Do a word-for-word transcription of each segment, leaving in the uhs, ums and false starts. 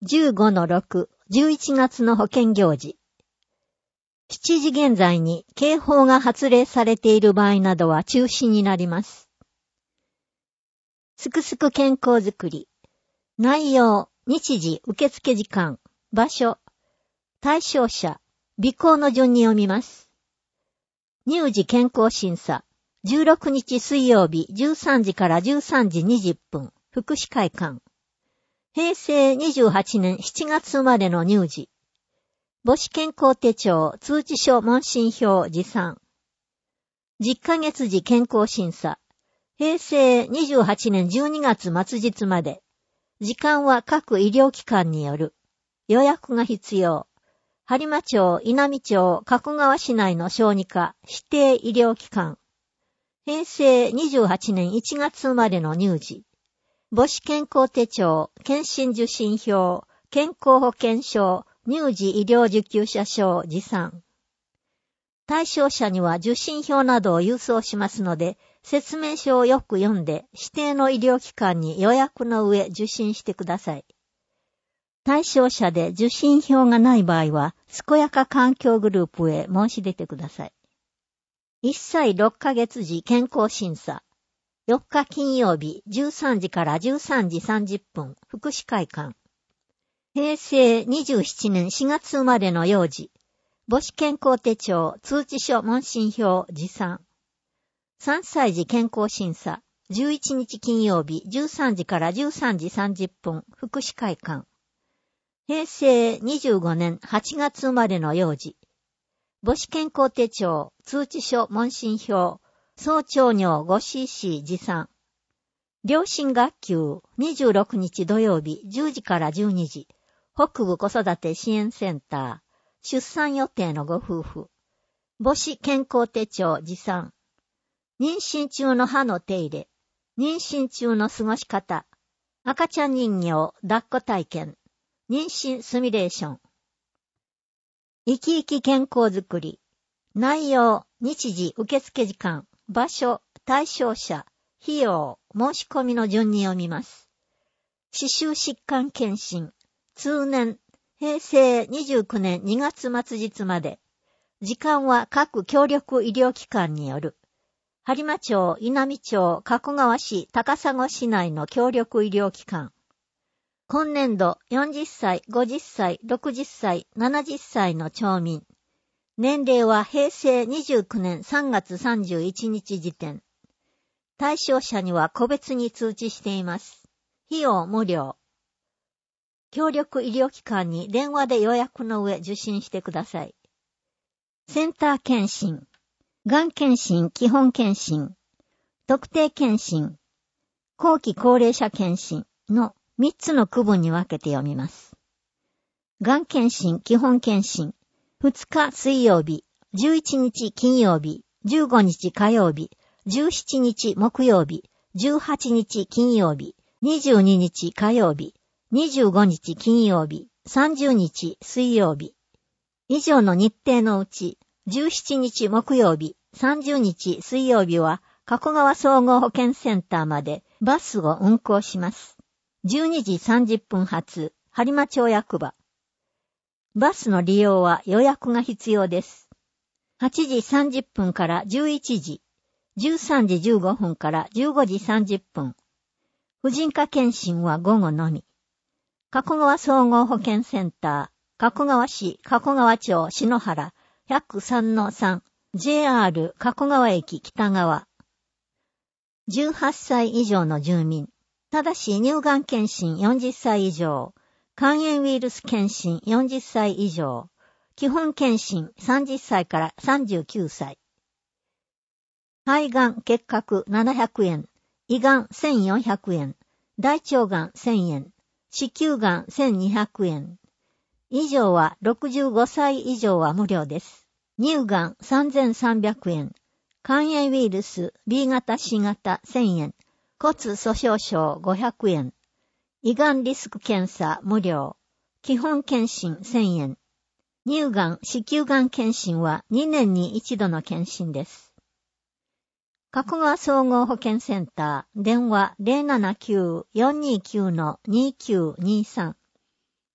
じゅうごのろく、じゅういちがつの保険行事。しちじ現在に警報が発令されている場合などは中止になります。すくすく健康づくり。内容、日時、受付時間、場所、対象者、備考の順に読みます。乳児健康審査。じゅうろくにち水曜日じゅうさんじからじゅうさんじにじゅっぷん、福祉会館。平成にじゅうはちねんしちがつ生まれの乳児。母子健康手帳、通知書問診票持参。じゅっかげつ時健康審査。平成にじゅうはちねんじゅうにがつ末日まで。時間は各医療機関による。予約が必要。播磨町、稲美町、加古川市内の小児科、指定医療機関。平成にじゅうはちねんいちがつ生まれの乳児。母子健康手帳、検診受診票、健康保険証、乳児医療受給者証持参。対象者には受診票などを郵送しますので、説明書をよく読んで、指定の医療機関に予約の上受診してください。対象者で受診票がない場合は、健やか環境グループへ申し出てください。いっさいろっかげつ時健康審査。よっか金曜日じゅうさんじからじゅうさんじさんじゅっぷん、福祉会館。平成にじゅうななねんしがつ生まれの幼児。母子健康手帳、通知書問診票持参。さんさい児健康審査。じゅういちにち金曜日じゅうさんじからじゅうさんじさんじゅっぷん、福祉会館。平成にじゅうごねんはちがつ生まれの幼児。母子健康手帳、通知書問診票、総長尿 ごシーシー 持参。両親学級にじゅうろくにち土曜日じゅうじからじゅうにじ。北部子育て支援センター。出産予定のご夫婦。母子健康手帳持参。妊娠中の歯の手入れ。妊娠中の過ごし方。赤ちゃん人形抱っこ体験。妊娠シミュレーション。生き生き健康づくり。内容、日時、受付時間、場所、対象者、費用、申し込みの順に読みます。歯周疾患検診。通年、平成にじゅうきゅうねんにがつ末日まで。時間は各協力医療機関による。播磨町、稲美町、加古川市、高砂市内の協力医療機関。今年度よんじゅっさい、ごじゅっさい、ろくじゅっさい、ななじゅっさいの町民。年齢は平成にじゅうきゅうねんさんがつさんじゅういちにち時点。対象者には個別に通知しています。費用無料。協力医療機関に電話で予約の上受診してください。センター検診。がん検診、基本検診。特定検診。後期高齢者検診のみっつの区分に分けて読みます。がん検診、基本検診。ふつか水曜日、じゅういちにち金曜日、じゅうごにち火曜日、じゅうしちにち木曜日、じゅうはちにち金曜日、にじゅうににち火曜日、にじゅうごにち金曜日、さんじゅうにち水曜日。以上の日程のうち、じゅうしちにち木曜日、さんじゅうにち水曜日は、加古川総合保健センターまでバスを運行します。じゅうにじさんじゅっぷん発、播磨町役場。バスの利用は予約が必要です。はちじさんじゅっぷんからじゅういちじ、じゅうさんじじゅうごふんからじゅうごじさんじゅっぷん。婦人科検診は午後のみ。加古川総合保健センター、加古川市加古川町篠原ひゃくさんのさん、ジェイアール 加古川駅北側。じゅうはっさい以上の住民。ただし乳がん検診よんじゅっさい以上。肝炎ウイルス検診よんじゅっさい以上。基本検診さんじゅっさいからさんじゅうきゅうさい。肺がん結核ななひゃくえん。胃がんせんよんひゃくえん。大腸がんせんえん。子宮がんせんにひゃくえん。以上はろくじゅうごさい以上は無料です。乳がんさんぜんさんびゃくえん。肝炎ウイルス ビー 型 シー 型せんえん。骨粗鬆症ごひゃくえん。胃がんリスク検査無料。基本検診せんえん。乳がん、子宮がん検診はにねんに一度の検診です。加古川総合保健センター、電話 ゼロななきゅう よんにきゅう にきゅうにさん。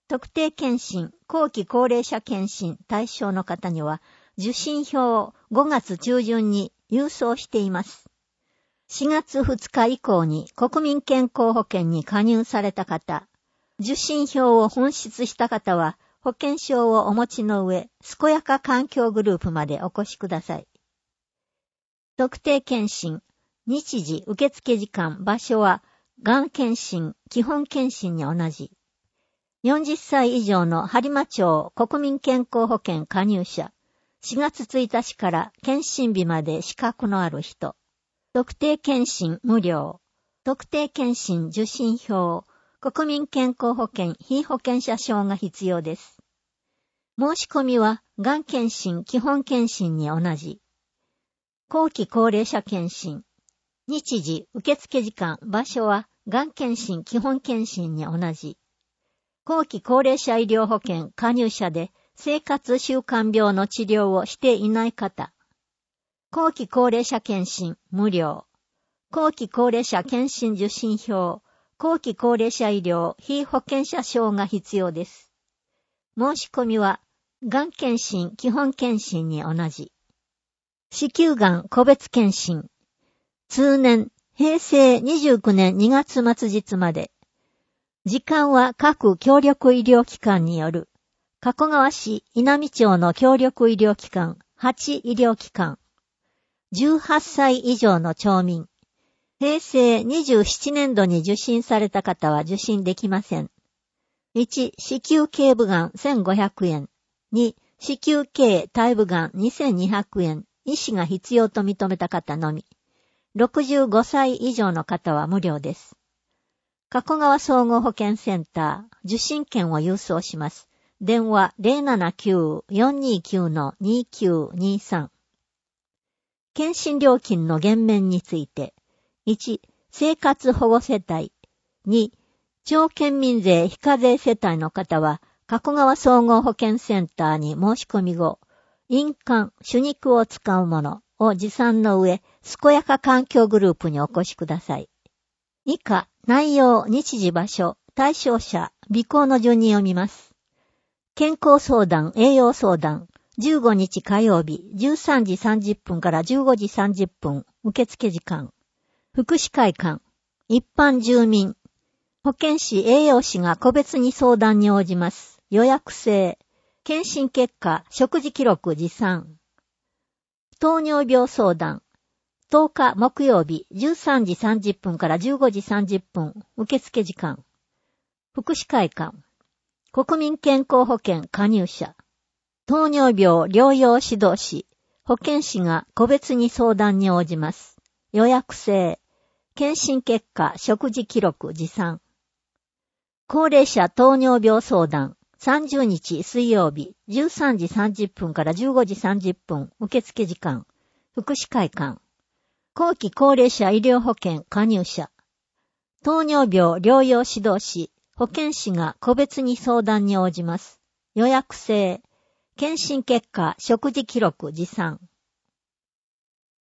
特定健診、後期高齢者健診対象の方には、受診票をごがつ中旬に郵送しています。しがつふつか以降に国民健康保険に加入された方、受診票を紛失した方は、保険証をお持ちの上、健やか環境グループまでお越しください。特定健診、日時、受付時間、場所は、がん検診、基本検診に同じ。よんじゅっさい以上の播磨町国民健康保険加入者、しがつついたちから検診日まで資格のある人、特定検診無料、特定検診受診票、国民健康保険被保険者証が必要です。申し込みは、がん検診基本検診に同じ。後期高齢者検診、日時、受付時間、場所は、がん検診基本検診に同じ。後期高齢者医療保険加入者で生活習慣病の治療をしていない方。後期高齢者検診無料。後期高齢者検診受診票。後期高齢者医療被保険者証が必要です。申し込みは、がん検診基本検診に同じ。子宮がん個別検診。通年、へいせいにじゅうきゅうねんにがつ末日まで。時間は各協力医療機関による。加古川市稲美町の協力医療機関、はち医療機関。じゅうはっさい以上の町民。へいせいにじゅうななねんどに受診された方は受診できません。いち、子宮頸部がんせんごひゃくえん。に、子宮頸体部がんにせんにひゃくえん。医師が必要と認めた方のみ。ろくじゅうごさい以上の方は無料です。加古川総合保健センター、受診券を郵送します。電話 ゼロななきゅう よんにきゅう にきゅうにさん。検診料金の減免について、いち、生活保護世帯。に、町県民税非課税世帯の方は、加古川総合保健センターに申し込み後、印鑑、手肉を使うものを持参の上、健やか環境グループにお越しください。以下、内容、日時場所、対象者、備考の順に読みます。健康相談、栄養相談、じゅうごにち火曜日、じゅうさんじさんじゅっぷんからじゅうごじさんじゅっぷん、受付時間。福祉会館、一般住民、保健師、栄養士が個別に相談に応じます。予約制、検診結果、食事記録持参。糖尿病相談、とおか木曜日、じゅうさんじさんじゅっぷんからじゅうごじさんじゅっぷん、受付時間。福祉会館。国民健康保険加入者。糖尿病療養指導士。保健師が個別に相談に応じます。予約制。検診結果、食事記録持参。高齢者糖尿病相談。さんじゅうにち水曜日、じゅうさんじさんじゅっぷんからじゅうごじさんじゅっぷん、受付時間。福祉会館。後期高齢者医療保険加入者。糖尿病療養指導士、保健師が個別に相談に応じます。予約制。検診結果、食事記録持参。